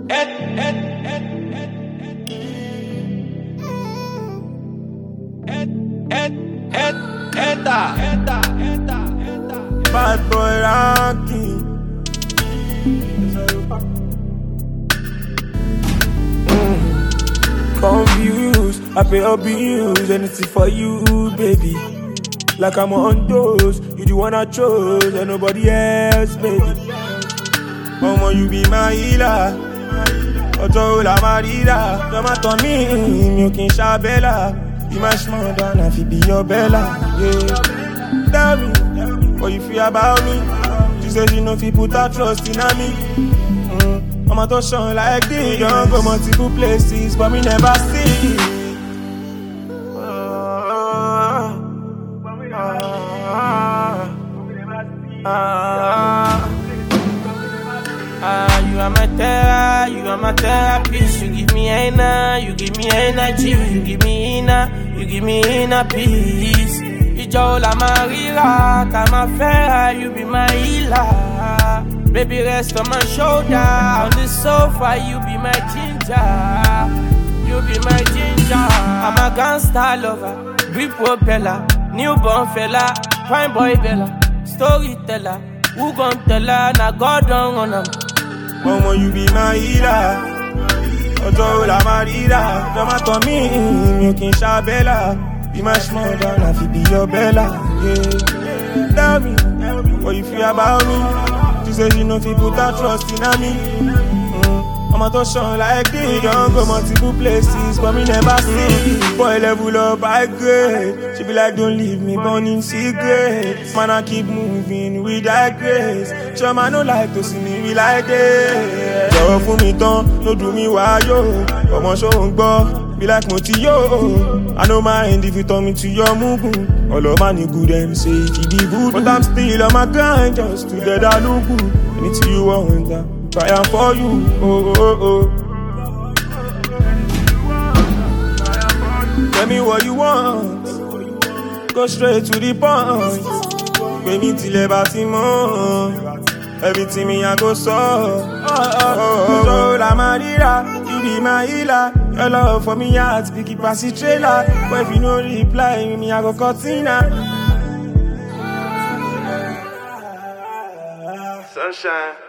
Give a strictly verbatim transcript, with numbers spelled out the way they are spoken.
Ed, ed, ed, ed, ed, ed, ed, Eda, Eda, Eda, Eda. Bad boy ranking. Mm. Confused, I pay your bills, anything for you, baby. Like I'm on those, you the one I chose, and nobody else, baby. Mama, you be my healer. Ojo la marida, come at on me, you can shabella. You my small down, I feel be your bella. Yeah, tell me what you feel about me. She said she know if you put her trust in me. Mm. I'm a touch on like this, don't go multiple places, but me never see. Ah, ah, you are my terror, you are my therapist. You give me inner, you give me energy, you give me inner, you give me inner peace. Ijo la marira, kama fera, you be my healer. Baby, rest on my shoulder, on the sofa, you be my ginger, you be my ginger. I'm a gangster lover, big propeller, newborn fella, prime boy bella. Storyteller, who gon' tell her, na God don't run 'em. Mama, you be my healer. Ojo la marida, come at on me, you can shabella. Be my small down, I feel be your bella. Yeah, tell me what you feel about me. She said she know if you put her trust in me. Mm. I'm a touch on like this, don't go multiple places, but me never see. Boy level up, I grade. She be like, don't leave me burning cigarettes. Man, I keep moving with that grace. Sure man, no like to see me like this. So for me don't, no do me why yo. Come on, show and go, be like Moti yo. I don't mind if you turn me to your mugu. All of my new good them say it be good, but I'm still on my grind just to get that look good. Anything you want, that I am for you, oh, oh, oh. Tell me what you want, go straight to the point. Pay me till about more. Everything me I go so. Oh, oh, oh, oh. La marira, you be my healer. Your love for me heart, big keep pass the trailer. But if you no reply, me I go cortina. Sunshine.